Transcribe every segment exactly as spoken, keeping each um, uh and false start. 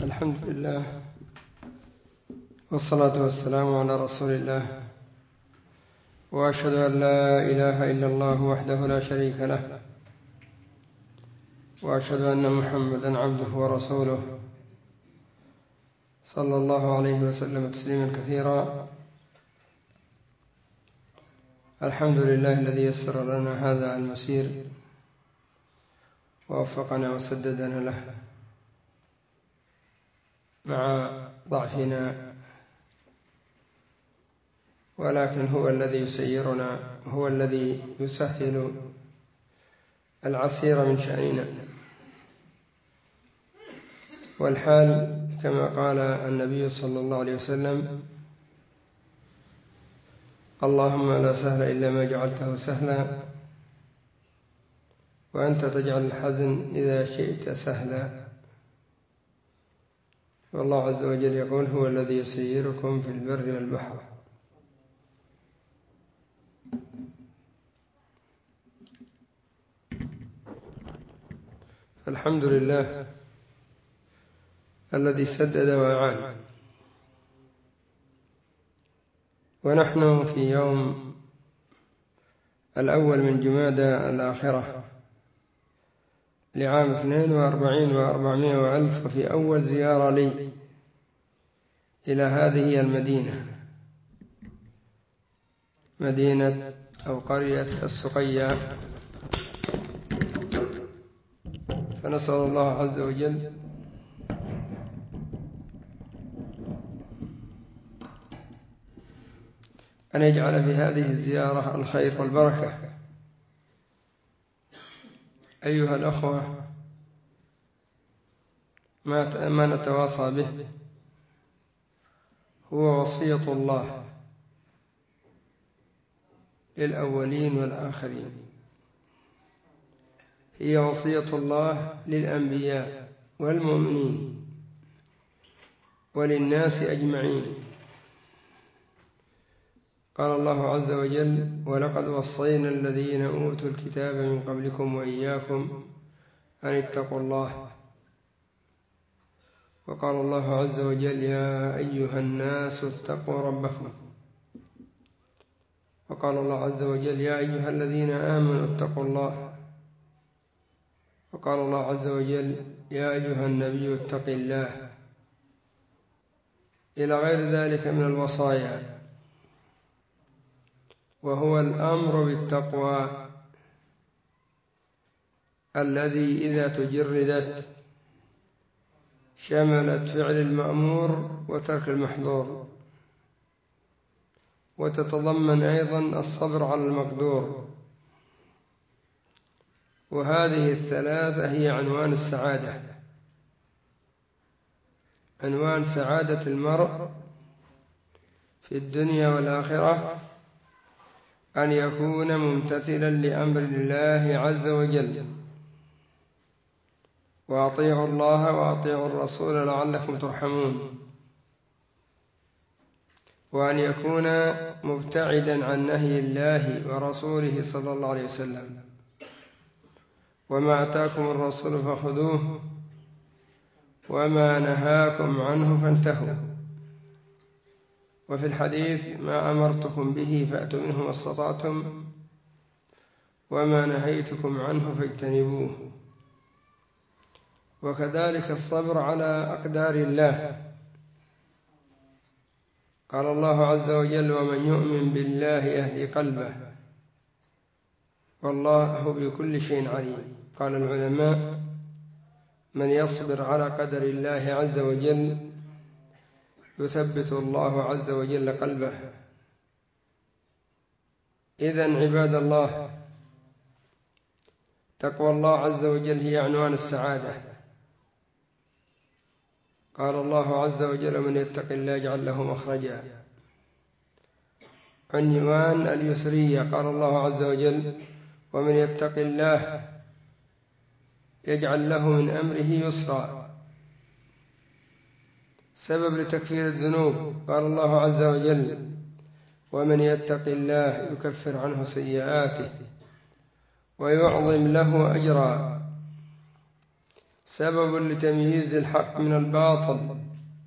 الحمد لله والصلاة والسلام على رسول الله، وأشهد أن لا إله إلا الله وحده لا شريك له، وأشهد أن محمدًا عبده ورسوله صلى الله عليه وسلم تسليمًا كثيرا. الحمد لله الذي يسر لنا هذا المسير ووفقنا وسددنا له مع ضعفنا، ولكن هو الذي يسيرنا، هو الذي يسهل العسير من شأننا. والحال كما قال النبي صلى الله عليه وسلم: اللهم لا سهل إلا ما جعلته سهلا، وأنت تجعل الحزن إذا شئت سهلا. والله عز وجل يقول: هو الذي يسيركم في البر والبحر. الحمد لله الذي سدد وأعان، ونحن في يوم الأول من جمادى الآخرة لعام اثنين وأربعين وأربعمائة وألف، وفي أول زيارة لي إلى هذه المدينة، مدينة أو قرية السقيا. فنسأل الله عز وجل أن يجعل في هذه الزيارة الخير والبركة. أيها الأخوة، ما نتواصى به هو وصية الله للأولين والآخرين، هي وصية الله للأنبياء والمؤمنين وللناس أجمعين. قال الله عز وجل: ولقد وصينا الذين أوتوا الكتاب من قبلكم وإياكم أن اتقوا الله. وقال الله عز وجل: يا أيها الناس اتقوا ربكم. وقال الله عز وجل: يا أيها الذين آمنوا اتقوا الله. وقال الله عز وجل: يا أيها النبي اتق الله، إلى غير ذلك من الوصايا. وهو الأمر بالتقوى الذي إذا تجردت شملت فعل المأمور وترك المحظور، وتتضمن أيضا الصبر على المقدور. وهذه الثلاثة هي عنوان السعادة، عنوان سعادة المرء في الدنيا والآخرة، أن يكون ممتثلا لأمر الله عز وجل. وأطيعوا الله وأطيعوا الرسول لعلكم ترحمون. وأن يكون مبتعدا عن نهي الله ورسوله صلى الله عليه وسلم. وما أتاكم الرسول فخذوه وما نهاكم عنه فانتهوا. وفي الحديث: ما أمرتكم به فأتوا منه ما استطعتم، وما نهيتكم عنه فاجتنبوه. وكذلك الصبر على أقدار الله. قال الله عز وجل: ومن يؤمن بالله يهدي قلبه والله بكل شيء عليم. قال العلماء: من يصبر على قدر الله عز وجل يثبت الله عز وجل قلبه. إذن عباد الله، تقوى الله عز وجل هي عنوان السعادة. قال الله عز وجل: من يتق الله يجعل له مخرجا. عنوان اليسرية. قال الله عز وجل: ومن يتق الله يجعل له من أمره يسرا. سبب لتكفير الذنوب. قال الله عز وجل: ومن يتق الله يكفر عنه سيئاته ويعظم له أجرا. سبب لتمييز الحق من الباطل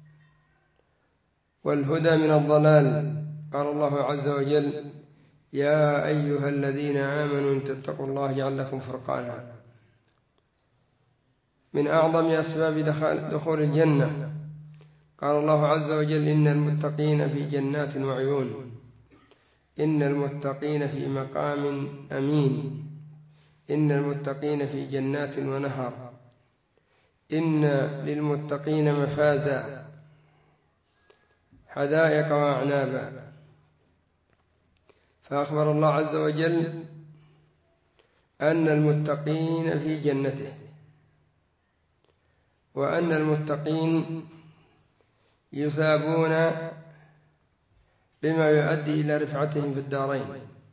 والهدى من الضلال. قال الله عز وجل: يا أيها الذين آمنوا إن تتقوا الله يجعل لكم فرقانا. من أعظم أسباب دخول الجنة قال الله عز وجل: إن المتقين في جنات وعيون. إن المتقين في مقام أمين. إن المتقين في جنات ونهر. إن للمتقين مفازا حدائق وأعنابا. فأخبر الله عز وجل أن المتقين في جنته، وأن المتقين يثابون بما يؤدي إلى رفعتهم في الدارين.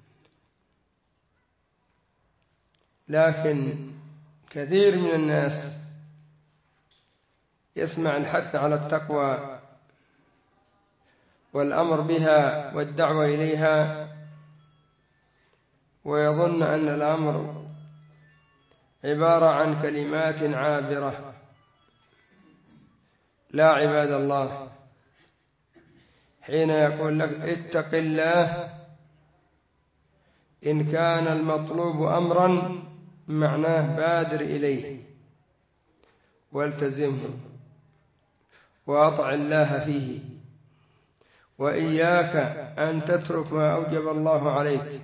لكن كثير من الناس يسمع الحث على التقوى والأمر بها والدعوة إليها ويظن أن الأمر عبارة عن كلمات عابرة. لا عباد الله، حين يقول لك اتق الله إن كان المطلوب أمرا معناه بادر إليه والتزمه وأطع الله فيه، وإياك أن تترك ما أوجب الله عليك،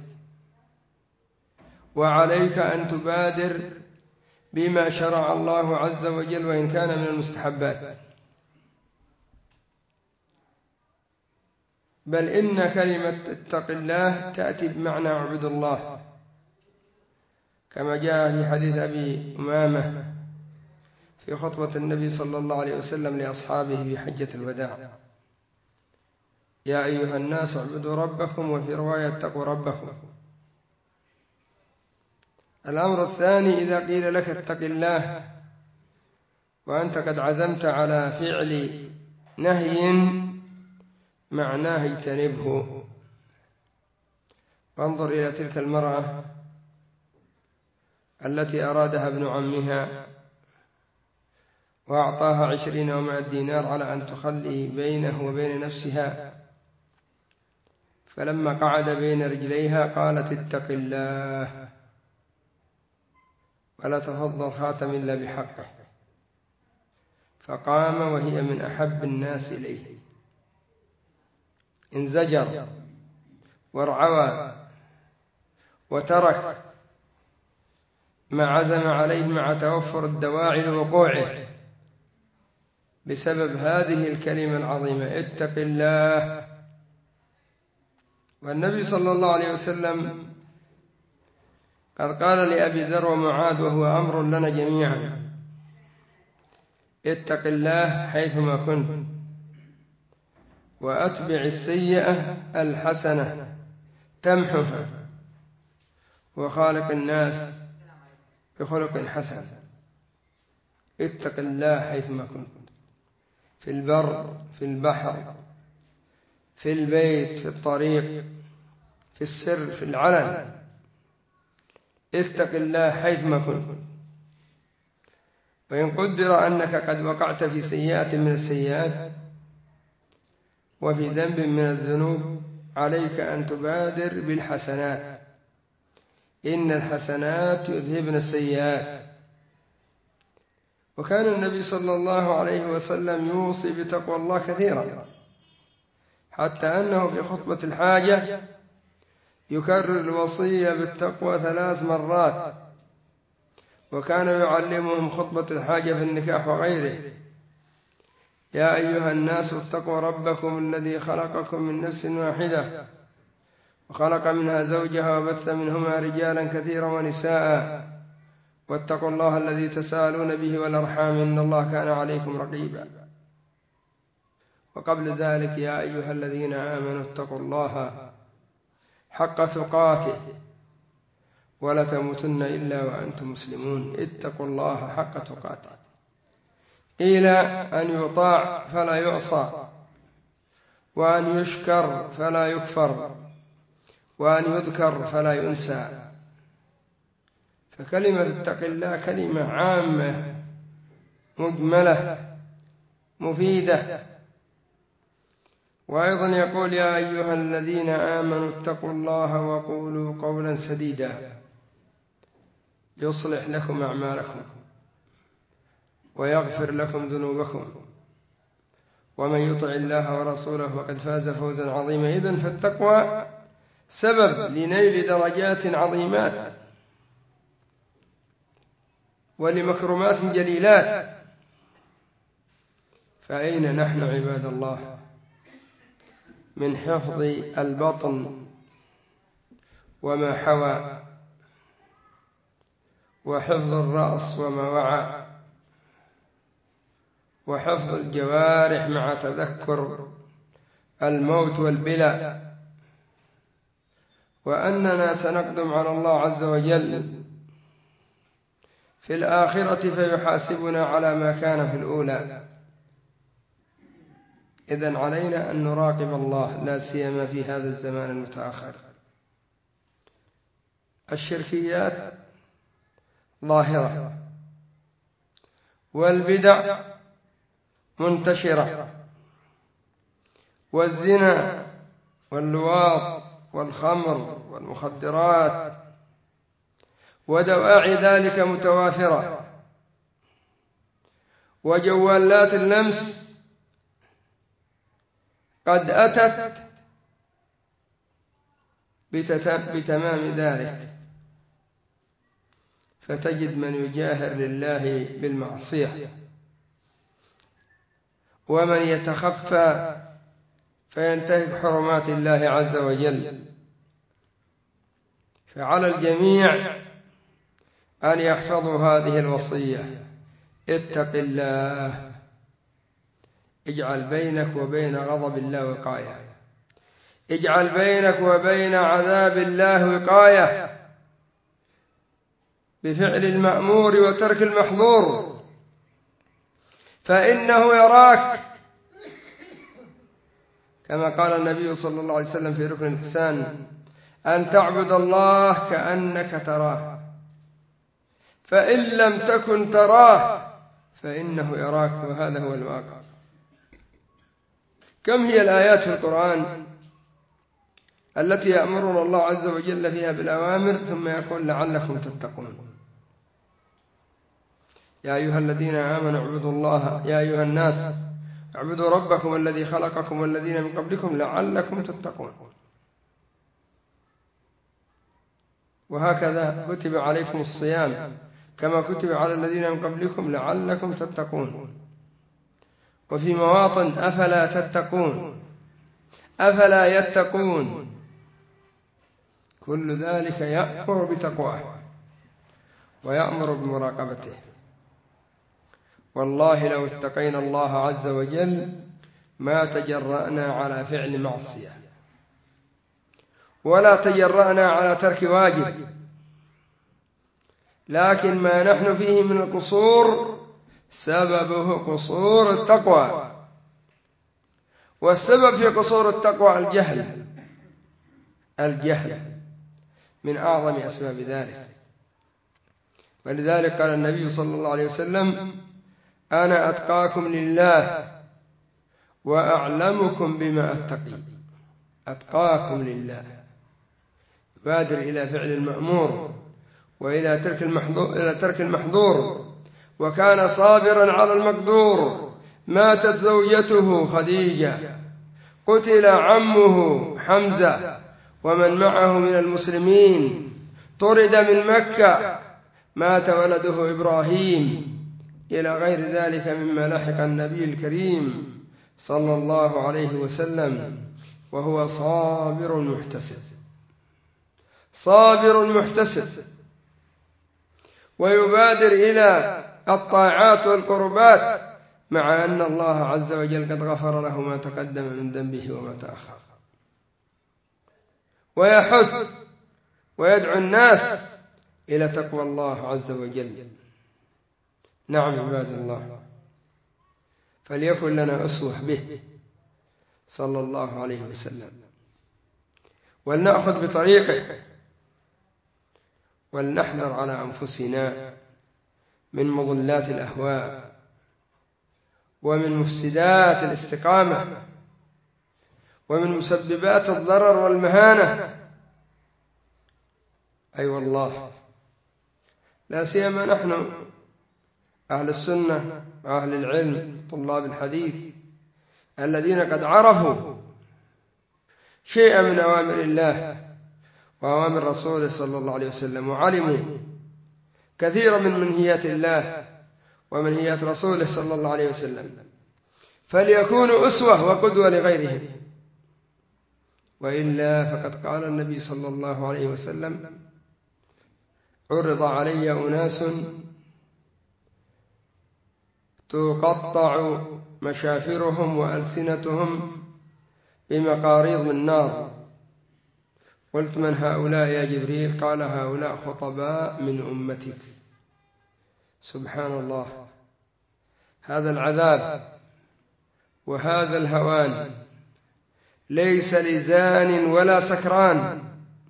وعليك أن تبادر بما شرع الله عز وجل وإن كان من المستحبات. بل إن كلمة اتق الله تأتي بمعنى اعبد الله، كما جاء في حديث أبي أمامة في خطبة النبي صلى الله عليه وسلم لأصحابه في حجة الوداع: يا أيها الناس اعبدوا ربكم، وفي رواية اتقوا ربكم. الأمر الثاني: إذا قيل لك اتق الله وأنت قد عزمت على فعل نهي معناه اجتنبه. فانظر إلى تلك المرأة التي أرادها ابن عمها وأعطاها عشرين ومائة دينار على أن تخلي بينه وبين نفسها، فلما قعد بين رجليها قالت اتق الله ولا تفضل خاتم إلا بحقه، فقام وهي من أحب الناس إليه، انزجر وارعوى وترك ما عزم عليه مع توفر الدواعي لوقوعه بسبب هذه الكلمة العظيمة اتق الله. والنبي صلى الله عليه وسلم قد قال لأبي ذر ومعاذ وهو أمر لنا جميعا: اتق الله حيثما كنت، وأتبع السيئة الحسنة تمحها، وخالق الناس بخلق حسن. اتق الله حيثما كنت، في البر، في البحر، في البيت، في الطريق، في السر، في العلن. اتق الله حيثما كنت. وإن قدر أنك قد وقعت في سيئة من السيئات وفي ذنب من الذنوب، عليك أن تبادر بالحسنات، إن الحسنات يذهبن السيئات. وكان النبي صلى الله عليه وسلم يوصي بتقوى الله كثيرا، حتى أنه في خطبة الحاجة يكرر الوصية بالتقوى ثلاث مرات، وكان يعلمهم خطبة الحاجة في النكاح وغيره: يا أيها الناس اتقوا ربكم الذي خلقكم من نفس واحدة وخلق منها زوجها وبث منهما رجالا كثيرا ونساء، واتقوا الله الذي تساءلون به والأرحام إن الله كان عليكم رقيبا. وقبل ذلك: يا أيها الذين آمنوا اتقوا الله حق تقاته ولا تموتن إلا وأنتم مسلمون. اتقوا الله حق تقاته. قيل أن يطاع فلا يعصى، وأن يشكر فلا يكفر، وأن يذكر فلا ينسى. فكلمة اتق الله كلمة عامة مجملة مفيدة. وأيضا يقول: يا أيها الذين آمنوا اتقوا الله وقولوا قولا سديدا يصلح لكم أعمالكم ويغفر لكم ذنوبكم ومن يطع الله ورسوله فقد فاز فوزا عظيما. إذن فالتقوى سبب لنيل درجات عظيمات ولمكرمات جليلات. فأين نحن عباد الله من حفظ البطن وما حوى، وحفظ الرأس وما وعى، وحفظ الجوارح مع تذكر الموت والبلاء، وأننا سنقدم على الله عز وجل في الآخرة فيحاسبنا على ما كان في الأولى. إذن علينا أن نراقب الله، لا سيما في هذا الزمان المتأخر. الشركيات ظاهرة والبدع منتشرة، والزنا واللواط والخمر والمخدرات ودواعي ذلك متوافرة، وجوالات اللمس قد أتت بتمام ذلك، فتجد من يجاهر لله بالمعصية، ومن يتخفى فينتهك حرمات الله عز وجل. فعلى الجميع أن يحفظوا هذه الوصية: اتق الله، اجعل بينك وبين غضب الله وقاية، اجعل بينك وبين عذاب الله وقاية بفعل المأمور وترك المحظور، فإنه يراك، كما قال النبي صلى الله عليه وسلم في ركن الإحسان: أن تعبد الله كأنك تراه، فإن لم تكن تراه فإنه يراك، وهذا هو الواقع. كم هي الآيات في القرآن التي يأمرنا الله عز وجل فيها بالأوامر ثم يقول: لعلكم تتقون. يا أيها الذين آمنوا اعبدوا الله، يا أيها الناس اعبدوا ربكم الذي خلقكم والذين من قبلكم لعلكم تتقون. وهكذا كتب عليكم الصيام كما كتب على الذين من قبلكم لعلكم تتقون. وفي مواطن: أفلا تتقون، أفلا يتقون. كل ذلك يأمر بتقواه ويأمر بمراقبته. والله لو اتقينا الله عز وجل ما تجرأنا على فعل معصية ولا تجرأنا على ترك واجب، لكن ما نحن فيه من القصور سببه قصور التقوى، والسبب في قصور التقوى الجهل. الجهل من أعظم أسباب ذلك. ولذلك قال النبي صلى الله عليه وسلم: أنا أتقاكم لله وأعلمكم بما أتقي. أتقاكم لله، يبادر إلى فعل المأمور وإلى ترك المحظور, إلى ترك المحظور، وكان صابرا على المقدور. ماتت زوجته خديجة، قتل عمه حمزة ومن معه من المسلمين، طرد من مكة، مات ولده إبراهيم، إلى غير ذلك مما لحق النبي الكريم صلى الله عليه وسلم، وهو صابر محتسب، صابر محتسب، ويبادر إلى الطاعات والقربات، مع أن الله عز وجل قد غفر له ما تقدم من ذنبه وما تأخر. ويحث ويدعو الناس إلى تقوى الله عز وجل. نعم عباد الله، فليكن لنا أسوة به صلى الله عليه وسلم، ولنأخذ بطريقه، ولنحذر على أنفسنا من مضلات الأهواء ومن مفسدات الاستقامة ومن مسببات الضرر والمهانة. أي أيوة والله، لا سيما نحن أهل السنة وأهل العلم طلاب الحديث الذين قد عرفوا شيئا من أوامر الله وأوامر رسوله صلى الله عليه وسلم، وعلموا كثيرا من منهيات الله ومنهيات رسوله صلى الله عليه وسلم، فليكونوا أسوة وقدوة لغيرهم. وإلا فقد قال النبي صلى الله عليه وسلم: عرض علي أناس تقطع مشافرهم وألسنتهم بمقاريض من نار، قلت: من هؤلاء يا جبريل؟ قال: هؤلاء خطباء من أمتك. سبحان الله، هذا العذاب وهذا الهوان ليس لزان ولا سكران،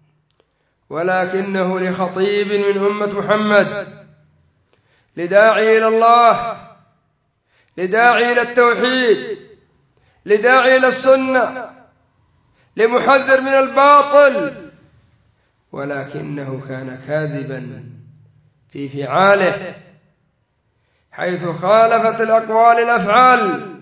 ولكنه لخطيب من أمة محمد، لداعي إلى الله، لداعي إلى التوحيد، لداعي إلى السنة، لمحذر من الباطل، ولكنه كان كاذبا في فعاله، حيث خالفت الأقوال الأفعال،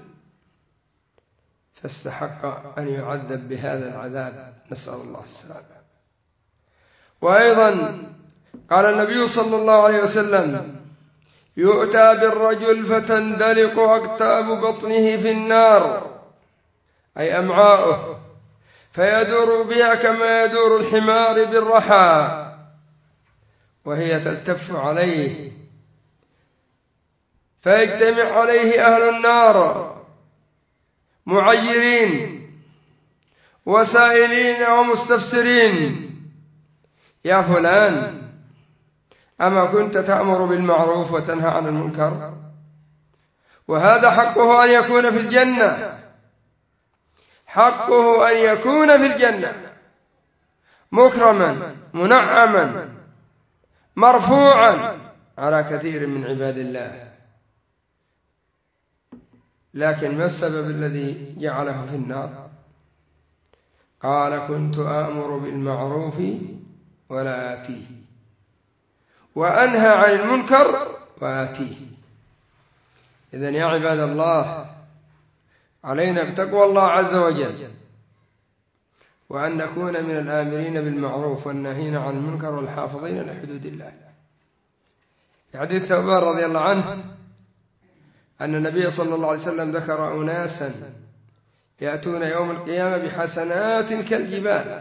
فاستحق أن يعذب بهذا العذاب، نسأل الله السلامة. وأيضا قال النبي صلى الله عليه وسلم: يؤتى بالرجل فتندلق أكتاب بطنه في النار، أي أمعاؤه، فيدور بها كما يدور الحمار بالرحى، وهي تلتف عليه، فيجتمع عليه أهل النار معيرين وسائلين ومستفسرين: يا فلان، أما كنت تأمر بالمعروف وتنهى عن المنكر؟ وهذا حقه أن يكون في الجنة، حقه أن يكون في الجنة مكرما منعما مرفوعا على كثير من عباد الله. لكن ما السبب الذي جعله في النار؟ قال: كنت آمر بالمعروف ولا آتيه، وأنهى عن المنكر وآتيه. إذن يا عباد الله، علينا بتقوى الله عز وجل، وأن نكون من الآمرين بالمعروف والناهين عن المنكر والحافظين لحدود الله. في حديث ثوبان رضي الله عنه أن النبي صلى الله عليه وسلم ذكر أناسا يأتون يوم القيامة بحسنات كالجبال،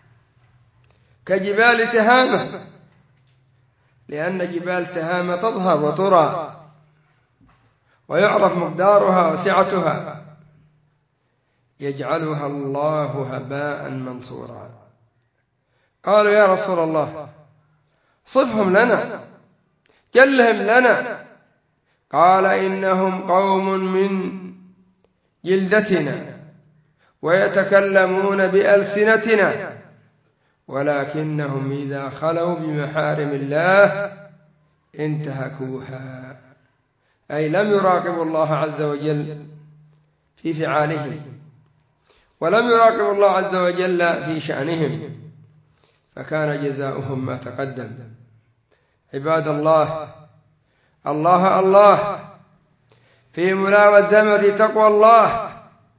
كجبال تهامة، لأن جبال تهامة تظهر وترى ويعرف مقدارها وسعتها، يجعلها الله هباء منثورا. قالوا: يا رسول الله، صفهم لنا، جلهم لنا. قال: إنهم قوم من جلدتنا ويتكلمون بألسنتنا، ولكنهم إذا خلوا بمحارم الله انتهكوها، أي لم يراقبوا الله عز وجل في فعالهم، ولم يراقبوا الله عز وجل في شأنهم، فكان جزاؤهم ما تقدم. عباد الله، الله الله في ملازمة تقوى الله،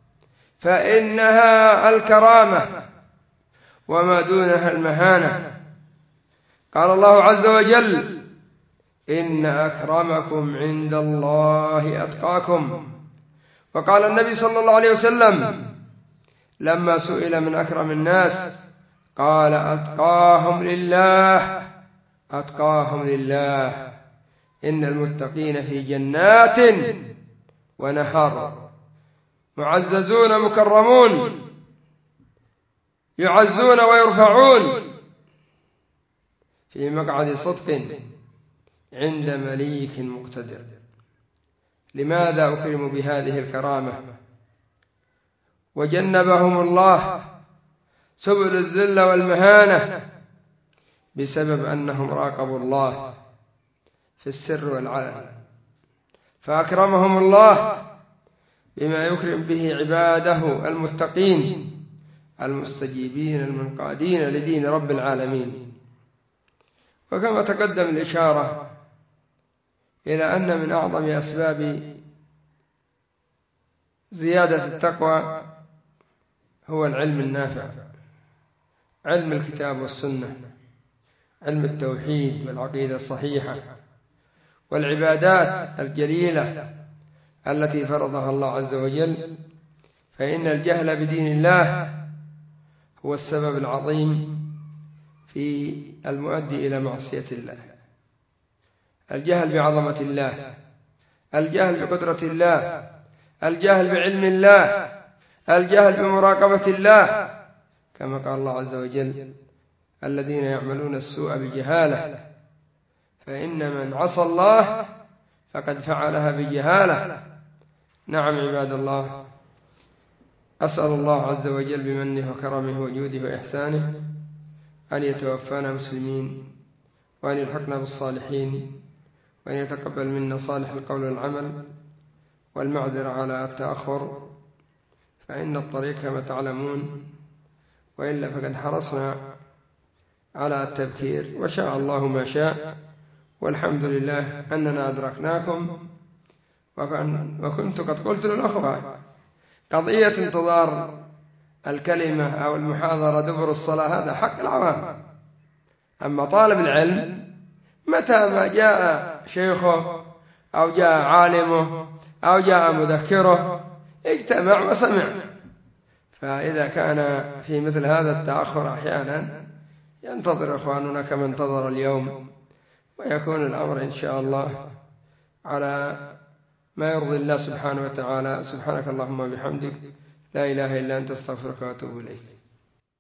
فإنها الكرامة وما دونها المهانة. قال الله عز وجل: إن أكرمكم عند الله أتقاكم. وقال النبي صلى الله عليه وسلم لما سئل من أكرم الناس قال: أتقاهم لله، أتقاهم لله. إن المتقين في جنات ونهر، معززون مكرمون، يعزون ويرفعون في مقعد صدق عند مليك مقتدر. لماذا أكرموا بهذه الكرامة؟ وجنبهم الله سبل الذل والمهانة بسبب أنهم راقبوا الله في السر والعلن، فأكرمهم الله بما يكرم به عباده المتقين المستجيبين المنقادين لدين رب العالمين. وكما تقدم الإشارة إلى أن من أعظم أسباب زيادة التقوى هو العلم النافع، علم الكتاب والسنة، علم التوحيد والعقيدة الصحيحة والعبادات الجليلة التي فرضها الله عز وجل. فإن الجهل بدين الله هو السبب العظيم في المؤدي إلى معصية الله. الجهل بعظمة الله، الجهل بقدرة الله، الجهل بعلم الله، الجهل بمراقبة الله، كما قال الله عز وجل: الذين يعملون السوء بجهالة فإن من عصى الله فقد فعلها بجهالة. نعم عباد الله، أسأل الله عز وجل بمنه وكرمه وجوده وإحسانه أن يتوفانا مسلمين، وأن يلحقنا بالصالحين، وأن يتقبل منا صالح القول والعمل، والمعذرة على التأخر، فإن الطريق كما تعلمون، وإلا فقد حرصنا على التبكير، وشاء الله ما شاء، والحمد لله أننا أدركناكم. وكنت قد قلت للأخوة قضية انتظار الكلمة أو المحاضرة دبر الصلاة هذا حق العوام، أما طالب العلم متى ما جاء شيخه أو جاء عالمه أو جاء مذكره اجتمع وسمع. فإذا كان في مثل هذا التأخر أحيانا ينتظر إخواننا كما انتظر اليوم، ويكون الأمر إن شاء الله على ما يرضي الله سبحانه وتعالى. سبحانك اللهم وبحمدك، لا إله إلا أنت، استغفرك وأتوب إليك.